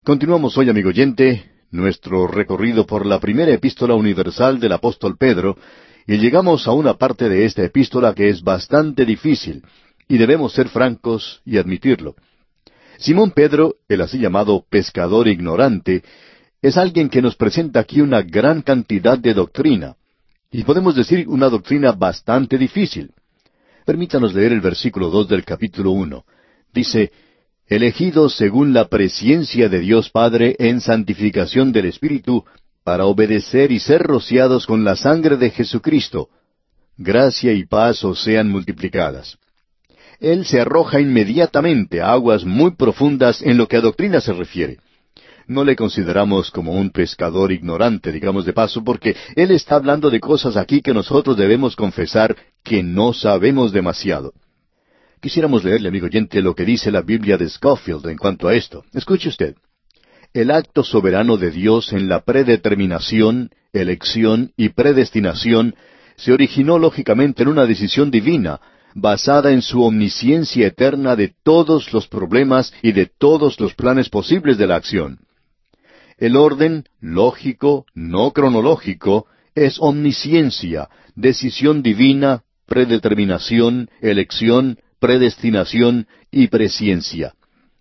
Continuamos hoy, amigo oyente, nuestro recorrido por la primera epístola universal del apóstol Pedro, y llegamos a una parte de esta epístola que es bastante difícil, y debemos ser francos y admitirlo. Simón Pedro, el así llamado pescador ignorante, es alguien que nos presenta aquí una gran cantidad de doctrina, y podemos decir una doctrina bastante difícil. Permítanos leer el versículo 2 del capítulo 1. Dice: elegidos según la presciencia de Dios Padre en santificación del Espíritu, para obedecer y ser rociados con la sangre de Jesucristo. Gracia y paz os sean multiplicadas. Él se arroja inmediatamente a aguas muy profundas en lo que a doctrina se refiere. No le consideramos como un pescador ignorante, digamos de paso, porque él está hablando de cosas aquí que nosotros debemos confesar que no sabemos demasiado. Quisiéramos leerle, amigo oyente, lo que dice la Biblia de Scofield en cuanto a esto. Escuche usted. El acto soberano de Dios en la predeterminación, elección y predestinación se originó lógicamente en una decisión divina, basada en su omnisciencia eterna de todos los problemas y de todos los planes posibles de la acción. El orden, lógico, no cronológico, es omnisciencia, decisión divina, predeterminación, elección, predestinación y presciencia.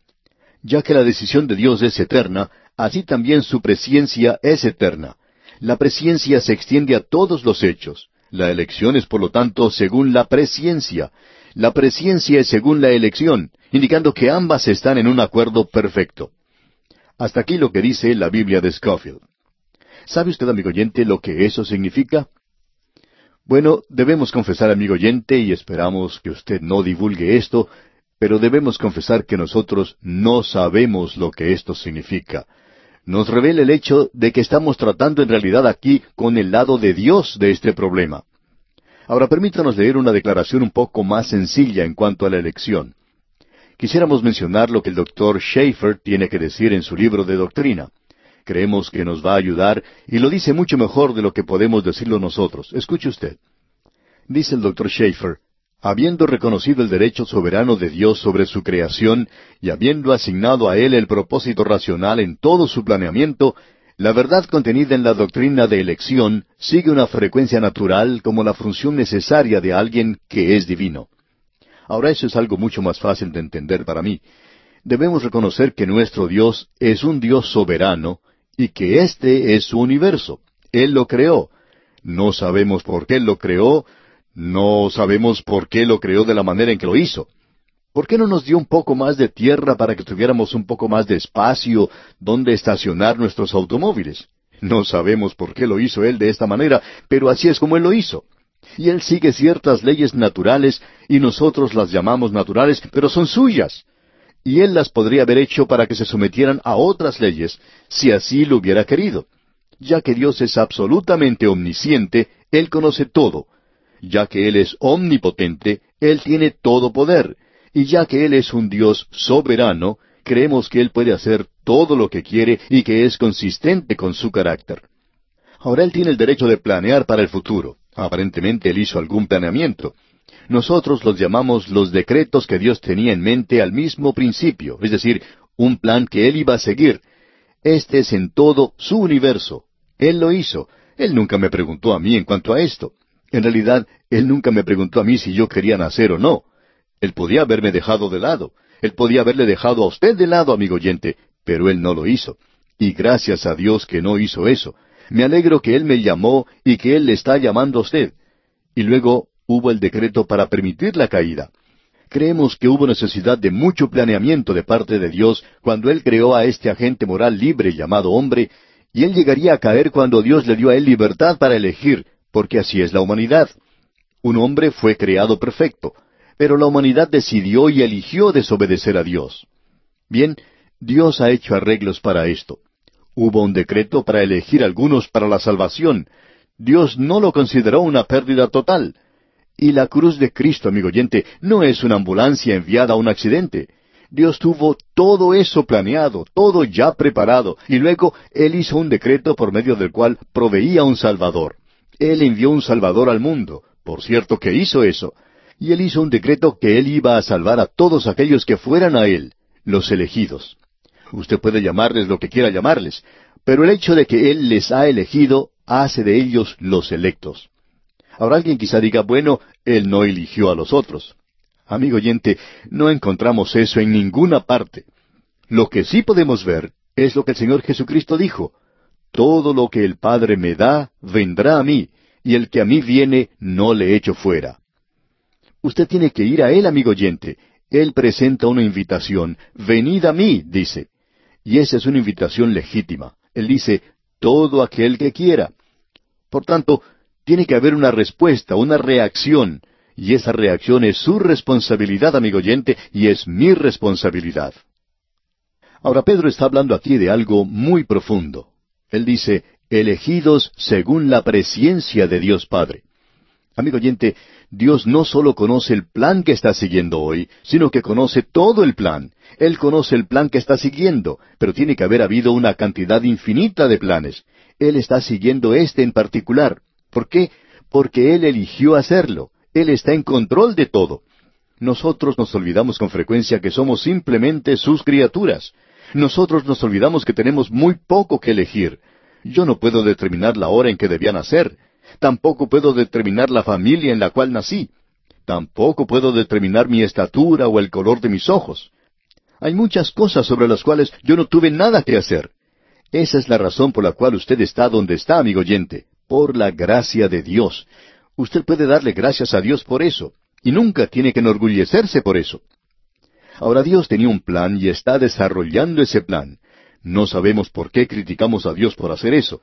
Ya que la decisión de Dios es eterna, así también su presciencia es eterna. La presciencia se extiende a todos los hechos. La elección es, por lo tanto, según la presciencia. La presciencia es según la elección, indicando que ambas están en un acuerdo perfecto. Hasta aquí lo que dice la Biblia de Scofield. ¿Sabe usted, amigo oyente, lo que eso significa? Bueno, debemos confesar, amigo oyente, y esperamos que usted no divulgue esto, pero debemos confesar que nosotros no sabemos lo que esto significa. Nos revela el hecho de que estamos tratando en realidad aquí con el lado de Dios de este problema. Ahora permítanos leer una declaración un poco más sencilla en cuanto a la elección. Quisiéramos mencionar lo que el doctor Schaeffer tiene que decir en su libro de doctrina. Creemos que nos va a ayudar y lo dice mucho mejor de lo que podemos decirlo nosotros. Escuche usted. Dice el doctor Schaeffer: habiendo reconocido el derecho soberano de Dios sobre su creación y habiendo asignado a Él el propósito racional en todo su planeamiento, la verdad contenida en la doctrina de elección sigue una frecuencia natural como la función necesaria de alguien que es divino. Ahora eso es algo mucho más fácil de entender para mí. Debemos reconocer que nuestro Dios es un Dios soberano y que este es su universo. Él lo creó. No sabemos por qué Él lo creó, no sabemos por qué lo creó de la manera en que lo hizo. ¿Por qué no nos dio un poco más de tierra para que tuviéramos un poco más de espacio donde estacionar nuestros automóviles? No sabemos por qué lo hizo Él de esta manera, pero así es como Él lo hizo. Y Él sigue ciertas leyes naturales, y nosotros las llamamos naturales, pero son suyas. Y Él las podría haber hecho para que se sometieran a otras leyes, si así lo hubiera querido. Ya que Dios es absolutamente omnisciente, Él conoce todo. Ya que Él es omnipotente, Él tiene todo poder. Y ya que Él es un Dios soberano, creemos que Él puede hacer todo lo que quiere y que es consistente con su carácter. Ahora Él tiene el derecho de planear para el futuro. Aparentemente Él hizo algún planeamiento. Nosotros los llamamos los decretos que Dios tenía en mente al mismo principio, es decir, un plan que Él iba a seguir. Este es en todo su universo. Él lo hizo. Él nunca me preguntó a mí en cuanto a esto. En realidad, Él nunca me preguntó a mí si yo quería nacer o no. Él podía haberme dejado de lado. Él podía haberle dejado a usted de lado, amigo oyente, pero Él no lo hizo. Y gracias a Dios que no hizo eso. Me alegro que Él me llamó y que Él le está llamando a usted. Y luego hubo el decreto para permitir la caída. Creemos que hubo necesidad de mucho planeamiento de parte de Dios cuando Él creó a este agente moral libre llamado hombre, y Él llegaría a caer cuando Dios le dio a Él libertad para elegir, porque así es la humanidad. Un hombre fue creado perfecto, pero la humanidad decidió y eligió desobedecer a Dios. Bien, Dios ha hecho arreglos para esto. Hubo un decreto para elegir algunos para la salvación. Dios no lo consideró una pérdida total. Y la cruz de Cristo, amigo oyente, no es una ambulancia enviada a un accidente. Dios tuvo todo eso planeado, todo ya preparado, y luego Él hizo un decreto por medio del cual proveía un Salvador. Él envió un Salvador al mundo, por cierto que hizo eso, y Él hizo un decreto que Él iba a salvar a todos aquellos que fueran a Él, los elegidos. Usted puede llamarles lo que quiera llamarles, pero el hecho de que Él les ha elegido hace de ellos los electos. Ahora alguien quizá diga, bueno, Él no eligió a los otros. Amigo oyente, no encontramos eso en ninguna parte. Lo que sí podemos ver es lo que el Señor Jesucristo dijo: todo lo que el Padre me da, vendrá a mí, y el que a mí viene, no le echo fuera. Usted tiene que ir a Él, amigo oyente. Él presenta una invitación. Venid a mí, dice. Y esa es una invitación legítima. Él dice, todo aquel que quiera. Por tanto, tiene que haber una respuesta, una reacción. Y esa reacción es su responsabilidad, amigo oyente, y es mi responsabilidad. Ahora Pedro está hablando aquí de algo muy profundo. Él dice, elegidos según la presciencia de Dios Padre. Amigo oyente, Dios no solo conoce el plan que está siguiendo hoy, sino que conoce todo el plan. Él conoce el plan que está siguiendo, pero tiene que haber habido una cantidad infinita de planes. Él está siguiendo este en particular. ¿Por qué? Porque Él eligió hacerlo. Él está en control de todo. Nosotros nos olvidamos con frecuencia que somos simplemente sus criaturas. Nosotros nos olvidamos que tenemos muy poco que elegir. Yo no puedo determinar la hora en que debía nacer. Tampoco puedo determinar la familia en la cual nací. Tampoco puedo determinar mi estatura o el color de mis ojos. Hay muchas cosas sobre las cuales yo no tuve nada que hacer. Esa es la razón por la cual usted está donde está, amigo oyente, por la gracia de Dios. Usted puede darle gracias a Dios por eso, y nunca tiene que enorgullecerse por eso. Ahora Dios tenía un plan y está desarrollando ese plan. No sabemos por qué criticamos a Dios por hacer eso.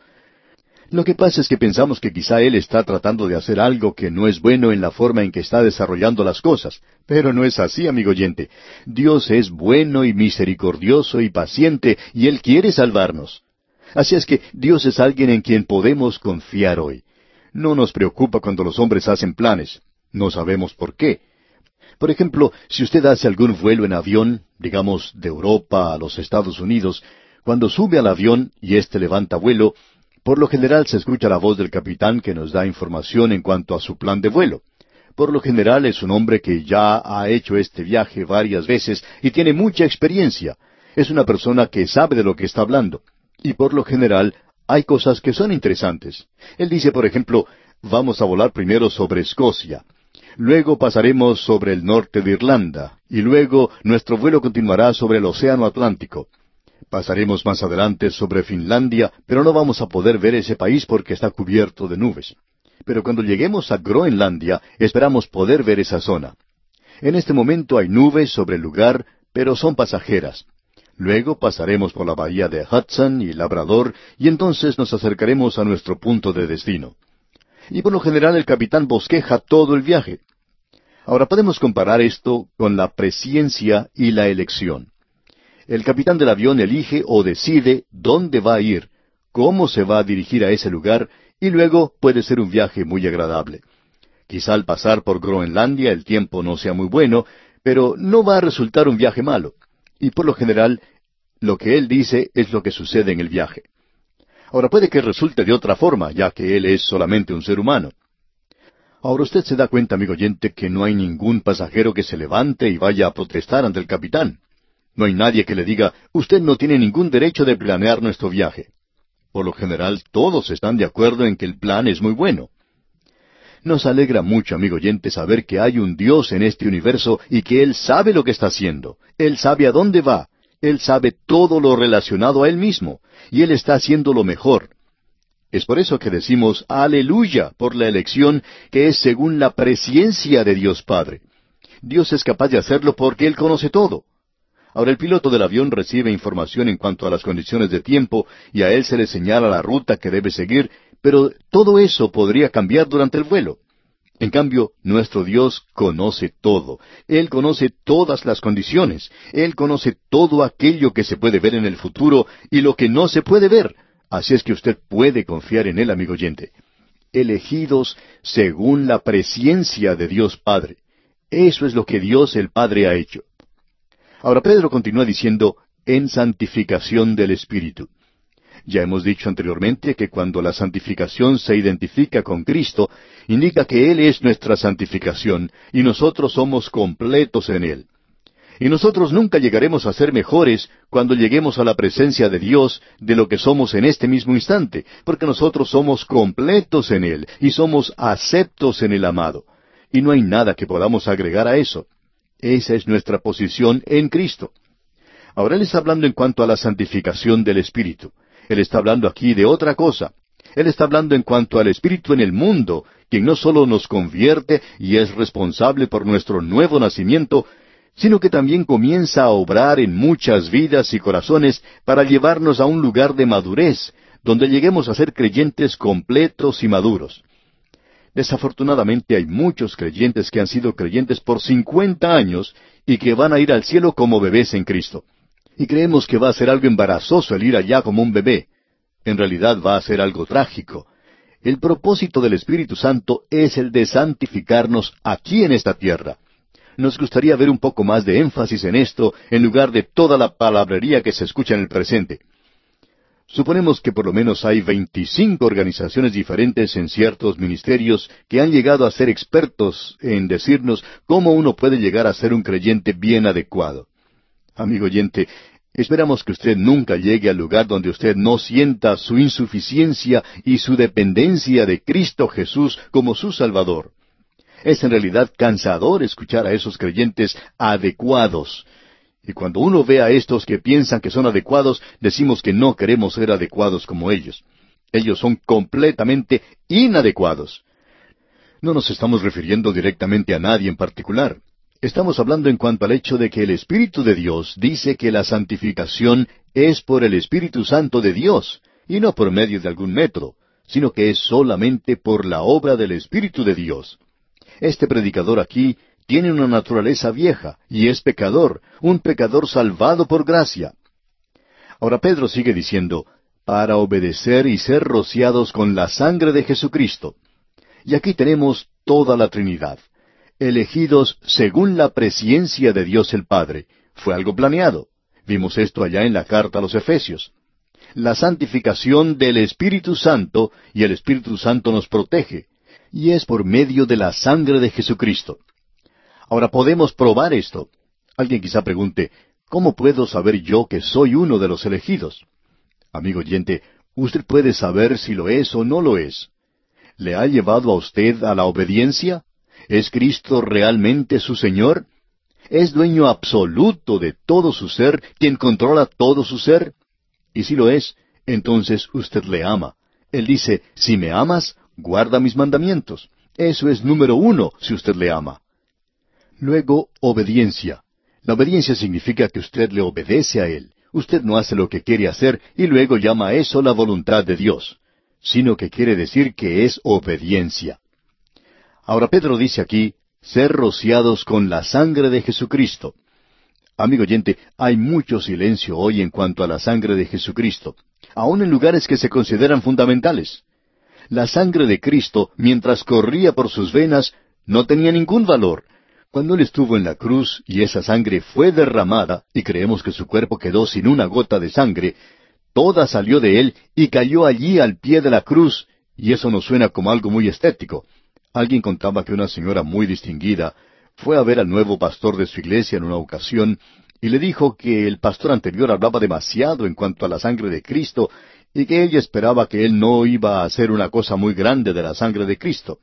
Lo que pasa es que pensamos que quizá Él está tratando de hacer algo que no es bueno en la forma en que está desarrollando las cosas. Pero no es así, amigo oyente. Dios es bueno y misericordioso y paciente, y Él quiere salvarnos. Así es que Dios es alguien en quien podemos confiar hoy. No nos preocupa cuando los hombres hacen planes. No sabemos por qué. Por ejemplo, si usted hace algún vuelo en avión, digamos de Europa a los Estados Unidos, cuando sube al avión y éste levanta vuelo, por lo general se escucha la voz del capitán que nos da información en cuanto a su plan de vuelo. Por lo general es un hombre que ya ha hecho este viaje varias veces y tiene mucha experiencia. Es una persona que sabe de lo que está hablando. Y por lo general hay cosas que son interesantes. Él dice, por ejemplo, vamos a volar primero sobre Escocia. Luego pasaremos sobre el norte de Irlanda, y luego nuestro vuelo continuará sobre el Océano Atlántico. Pasaremos más adelante sobre Finlandia, pero no vamos a poder ver ese país porque está cubierto de nubes. Pero cuando lleguemos a Groenlandia, esperamos poder ver esa zona. En este momento hay nubes sobre el lugar, pero son pasajeras. Luego pasaremos por la bahía de Hudson y Labrador, y entonces nos acercaremos a nuestro punto de destino. Y por lo general el capitán bosqueja todo el viaje. Ahora podemos comparar esto con la presciencia y la elección. El capitán del avión elige o decide dónde va a ir, cómo se va a dirigir a ese lugar, y luego puede ser un viaje muy agradable. Quizá al pasar por Groenlandia el tiempo no sea muy bueno, pero no va a resultar un viaje malo. Y por lo general, lo que él dice es lo que sucede en el viaje. Ahora puede que resulte de otra forma, ya que él es solamente un ser humano. Ahora usted se da cuenta, amigo oyente, que no hay ningún pasajero que se levante y vaya a protestar ante el capitán. No hay nadie que le diga, usted no tiene ningún derecho de planear nuestro viaje. Por lo general, todos están de acuerdo en que el plan es muy bueno. Nos alegra mucho, amigo oyente, saber que hay un Dios en este universo y que Él sabe lo que está haciendo. Él sabe a dónde va. Él sabe todo lo relacionado a Él mismo. Y Él está haciendo lo mejor. Es por eso que decimos aleluya por la elección que es según la presciencia de Dios Padre. Dios es capaz de hacerlo porque Él conoce todo. Ahora el piloto del avión recibe información en cuanto a las condiciones de tiempo y a él se le señala la ruta que debe seguir, pero todo eso podría cambiar durante el vuelo. En cambio, nuestro Dios conoce todo. Él conoce todas las condiciones. Él conoce todo aquello que se puede ver en el futuro y lo que no se puede ver. Así es que usted puede confiar en Él, amigo oyente. Elegidos según la presciencia de Dios Padre. Eso es lo que Dios el Padre ha hecho. Ahora Pedro continúa diciendo, en santificación del Espíritu. Ya hemos dicho anteriormente que cuando la santificación se identifica con Cristo, indica que Él es nuestra santificación y nosotros somos completos en Él. Y nosotros nunca llegaremos a ser mejores cuando lleguemos a la presencia de Dios de lo que somos en este mismo instante, porque nosotros somos completos en Él y somos aceptos en el amado. Y no hay nada que podamos agregar a eso. Esa es nuestra posición en Cristo. Ahora Él está hablando en cuanto a la santificación del Espíritu. Él está hablando aquí de otra cosa. Él está hablando en cuanto al Espíritu en el mundo, quien no solo nos convierte y es responsable por nuestro nuevo nacimiento, sino que también comienza a obrar en muchas vidas y corazones para llevarnos a un lugar de madurez, donde lleguemos a ser creyentes completos y maduros. Desafortunadamente hay muchos creyentes que han sido creyentes por 50 años y que van a ir al cielo como bebés en Cristo. Y creemos que va a ser algo embarazoso el ir allá como un bebé. En realidad va a ser algo trágico. El propósito del Espíritu Santo es el de santificarnos aquí en esta tierra. Nos gustaría ver un poco más de énfasis en esto, en lugar de toda la palabrería que se escucha en el presente. Suponemos que por lo menos hay 25 organizaciones diferentes en ciertos ministerios que han llegado a ser expertos en decirnos cómo uno puede llegar a ser un creyente bien adecuado. Amigo oyente, esperamos que usted nunca llegue al lugar donde usted no sienta su insuficiencia y su dependencia de Cristo Jesús como su Salvador. Es en realidad cansador escuchar a esos creyentes adecuados. Y cuando uno ve a estos que piensan que son adecuados, decimos que no queremos ser adecuados como ellos. Ellos son completamente inadecuados. No nos estamos refiriendo directamente a nadie en particular. Estamos hablando en cuanto al hecho de que el Espíritu de Dios dice que la santificación es por el Espíritu Santo de Dios, y no por medio de algún método, sino que es solamente por la obra del Espíritu de Dios. Este predicador aquí tiene una naturaleza vieja, y es pecador, un pecador salvado por gracia. Ahora Pedro sigue diciendo, para obedecer y ser rociados con la sangre de Jesucristo. Y aquí tenemos toda la Trinidad. Elegidos según la presciencia de Dios el Padre. Fue algo planeado. Vimos esto allá en la carta a los Efesios. La santificación del Espíritu Santo, y el Espíritu Santo nos protege, y es por medio de la sangre de Jesucristo. Ahora podemos probar esto. Alguien quizá pregunte, ¿cómo puedo saber yo que soy uno de los elegidos? Amigo oyente, usted puede saber si lo es o no lo es. ¿Le ha llevado a usted a la obediencia? ¿Es Cristo realmente su Señor? ¿Es dueño absoluto de todo su ser, quien controla todo su ser? Y si lo es, entonces usted le ama. Él dice, si me amas, guarda mis mandamientos. Eso es número 1, si usted le ama. Luego, obediencia. La obediencia significa que usted le obedece a Él. Usted no hace lo que quiere hacer y luego llama a eso la voluntad de Dios, sino que quiere decir que es obediencia. Ahora Pedro dice aquí, ser rociados con la sangre de Jesucristo. Amigo oyente, hay mucho silencio hoy en cuanto a la sangre de Jesucristo, aun en lugares que se consideran fundamentales. La sangre de Cristo, mientras corría por sus venas, no tenía ningún valor. Cuando Él estuvo en la cruz y esa sangre fue derramada, y creemos que su cuerpo quedó sin una gota de sangre, toda salió de Él y cayó allí al pie de la cruz, y eso nos suena como algo muy estético. Alguien contaba que una señora muy distinguida fue a ver al nuevo pastor de su iglesia en una ocasión y le dijo que el pastor anterior hablaba demasiado en cuanto a la sangre de Cristo y que ella esperaba que él no iba a hacer una cosa muy grande de la sangre de Cristo.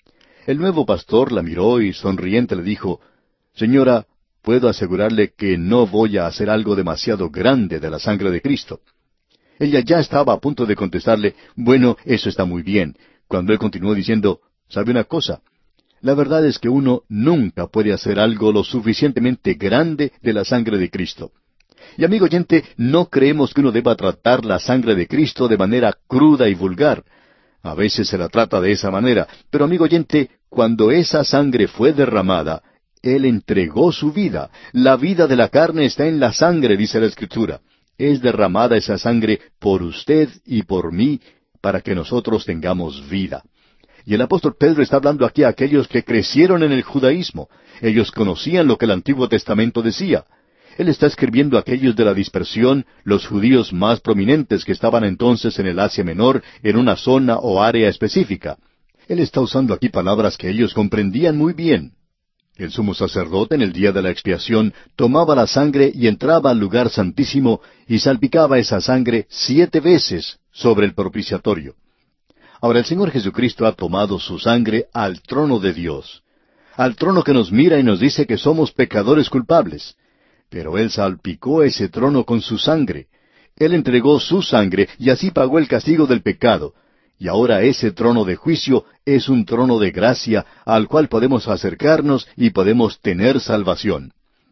El nuevo pastor la miró y sonriente le dijo, «Señora, puedo asegurarle que no voy a hacer algo demasiado grande de la sangre de Cristo». Ella ya estaba a punto de contestarle, «Bueno, eso está muy bien», cuando él continuó diciendo, «¿Sabe una cosa? La verdad es que uno nunca puede hacer algo lo suficientemente grande de la sangre de Cristo». Y amigo oyente, no creemos que uno deba tratar la sangre de Cristo de manera cruda y vulgar. A veces se la trata de esa manera, pero amigo oyente, cuando esa sangre fue derramada, Él entregó su vida. La vida de la carne está en la sangre, dice la Escritura. Es derramada esa sangre por usted y por mí, para que nosotros tengamos vida. Y el apóstol Pedro está hablando aquí a aquellos que crecieron en el judaísmo. Ellos conocían lo que el Antiguo Testamento decía. Él está escribiendo a aquellos de la dispersión, los judíos más prominentes que estaban entonces en el Asia Menor, en una zona o área específica. Él está usando aquí palabras que ellos comprendían muy bien. El sumo sacerdote en el día de la expiación tomaba la sangre y entraba al lugar santísimo y salpicaba esa sangre 7 veces sobre el propiciatorio. Ahora el Señor Jesucristo ha tomado su sangre al trono de Dios, al trono que nos mira y nos dice que somos pecadores culpables. Pero Él salpicó ese trono con su sangre. Él entregó su sangre y así pagó el castigo del pecado. Y ahora ese trono de juicio es un trono de gracia al cual podemos acercarnos y podemos tener salvación.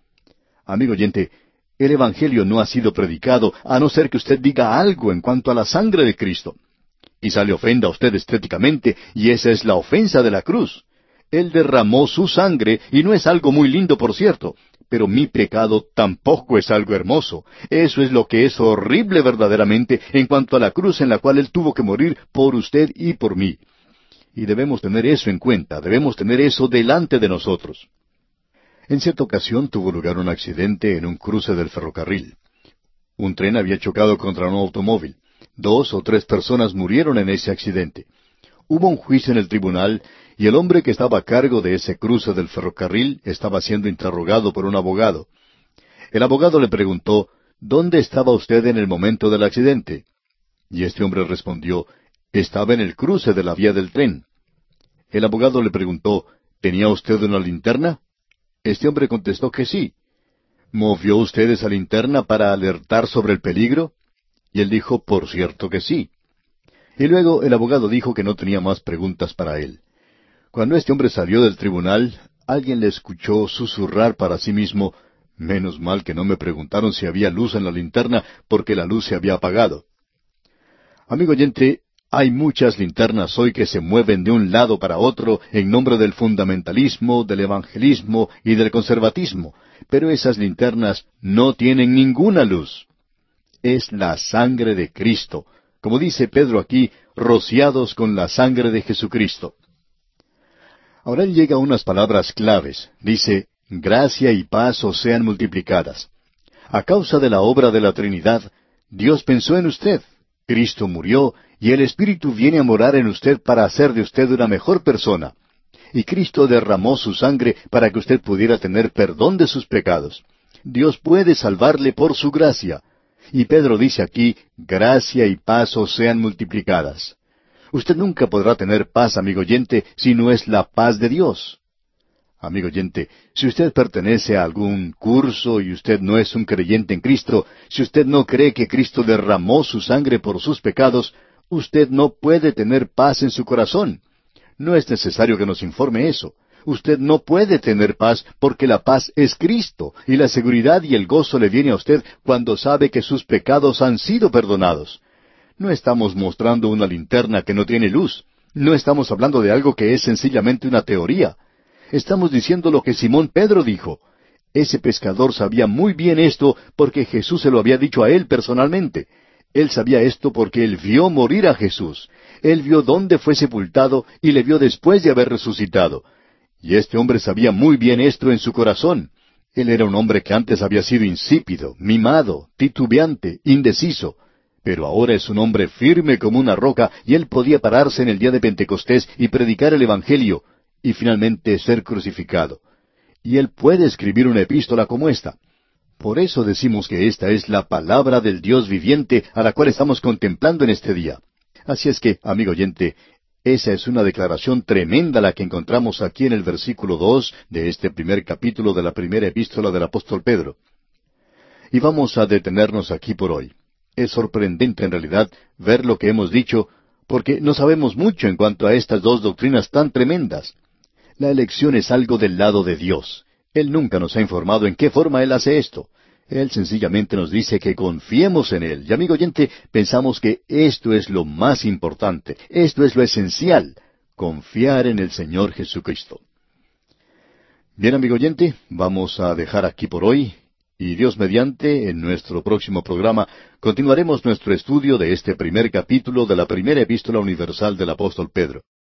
Amigo oyente, el Evangelio no ha sido predicado a no ser que usted diga algo en cuanto a la sangre de Cristo. Quizá le ofenda a usted estéticamente, y esa es la ofensa de la cruz. Él derramó su sangre, y no es algo muy lindo, por cierto, pero mi pecado tampoco es algo hermoso. Eso es lo que es horrible verdaderamente en cuanto a la cruz en la cual Él tuvo que morir por usted y por mí. Y debemos tener eso en cuenta, debemos tener eso delante de nosotros. En cierta ocasión tuvo lugar un accidente en un cruce del ferrocarril. Un tren había chocado contra un automóvil. 2 o 3 personas murieron en ese accidente. Hubo un juicio en el tribunal y el hombre que estaba a cargo de ese cruce del ferrocarril estaba siendo interrogado por un abogado. El abogado le preguntó, ¿dónde estaba usted en el momento del accidente? Y este hombre respondió, estaba en el cruce de la vía del tren. El abogado le preguntó, ¿tenía usted una linterna? Este hombre contestó que sí. ¿Movió usted esa linterna para alertar sobre el peligro? Y él dijo, por cierto que sí. Y luego el abogado dijo que no tenía más preguntas para él. Cuando este hombre salió del tribunal, alguien le escuchó susurrar para sí mismo, menos mal que no me preguntaron si había luz en la linterna, porque la luz se había apagado. Amigo oyente, hay muchas linternas hoy que se mueven de un lado para otro en nombre del fundamentalismo, del evangelismo y del conservatismo, pero esas linternas no tienen ninguna luz. Es la sangre de Cristo, como dice Pedro aquí, rociados con la sangre de Jesucristo. Ahora él llega a unas palabras claves. Dice, gracia y paz os sean multiplicadas. A causa de la obra de la Trinidad, Dios pensó en usted. Cristo murió y el Espíritu viene a morar en usted para hacer de usted una mejor persona. Y Cristo derramó su sangre para que usted pudiera tener perdón de sus pecados. Dios puede salvarle por su gracia. Y Pedro dice aquí, gracia y paz os sean multiplicadas. Usted nunca podrá tener paz, amigo oyente, si no es la paz de Dios. Amigo oyente, si usted pertenece a algún curso y usted no es un creyente en Cristo, si usted no cree que Cristo derramó su sangre por sus pecados, usted no puede tener paz en su corazón. No es necesario que nos informe eso. Usted no puede tener paz porque la paz es Cristo, y la seguridad y el gozo le viene a usted cuando sabe que sus pecados han sido perdonados. No estamos mostrando una linterna que no tiene luz. No estamos hablando de algo que es sencillamente una teoría. Estamos diciendo lo que Simón Pedro dijo. Ese pescador sabía muy bien esto porque Jesús se lo había dicho a él personalmente. Él sabía esto porque él vio morir a Jesús. Él vio dónde fue sepultado y le vio después de haber resucitado. Y este hombre sabía muy bien esto en su corazón. Él era un hombre que antes había sido insípido, mimado, titubeante, indeciso. Pero ahora es un hombre firme como una roca y él podía pararse en el día de Pentecostés y predicar el Evangelio y finalmente ser crucificado. Y él puede escribir una epístola como esta. Por eso decimos que esta es la palabra del Dios viviente a la cual estamos contemplando en este día. Así es que, amigo oyente, esa es una declaración tremenda la que encontramos aquí en el versículo 2 de este primer capítulo de la primera epístola del apóstol Pedro. Y vamos a detenernos aquí por hoy. Es sorprendente en realidad ver lo que hemos dicho, porque no sabemos mucho en cuanto a estas dos doctrinas tan tremendas. La elección es algo del lado de Dios. Él nunca nos ha informado en qué forma Él hace esto. Él sencillamente nos dice que confiemos en Él. Y amigo oyente, pensamos que esto es lo más importante, esto es lo esencial, confiar en el Señor Jesucristo. Bien, amigo oyente, vamos a dejar aquí por hoy. Y Dios mediante, en nuestro próximo programa, continuaremos nuestro estudio de este primer capítulo de la primera epístola universal del apóstol Pedro.